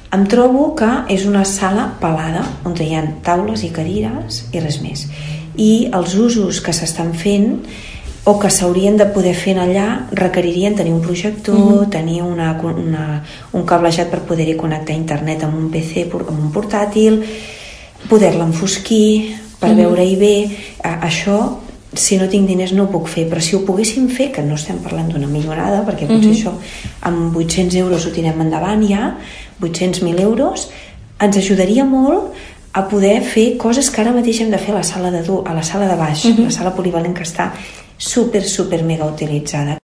Em trobo que és una sala pelada on hi ha taules i cadires i res més, i els usos que s'estan fent o que s'haurien de poder fer allà requeririen tenir un projector, tenir un cablejat per poder-hi connectar a internet amb un PC, amb un portàtil, poder-la enfosquir per veure-hi bé. Això, si no tinc diners no ho puc fer, però si ho poguéssim fer, que no estem parlant d'una millonada, perquè potser això amb 800 euros ho tirem endavant ja, 800.000 euros, ens ajudaria molt a poder fer coses que ara mateix hem de fer a la sala de baix, la sala polivalent, que està super mega utilitzada.